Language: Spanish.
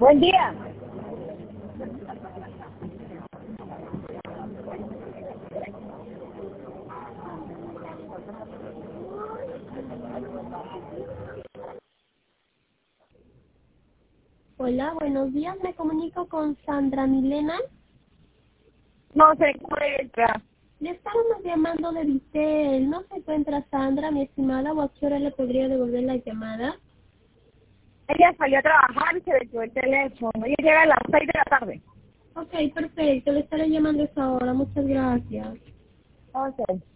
Buen día. Hola, buenos días. Me comunico con Sandra Milena. No se encuentra. Le estábamos llamando de Vitel. ¿No se encuentra Sandra, mi estimada, o a qué hora le podría devolver la llamada? Ella salió a trabajar y se le quedó el teléfono. Ella llega a las 6 de la tarde. Ok, perfecto. Le estaré llamando a esa hora. Muchas gracias. Ok.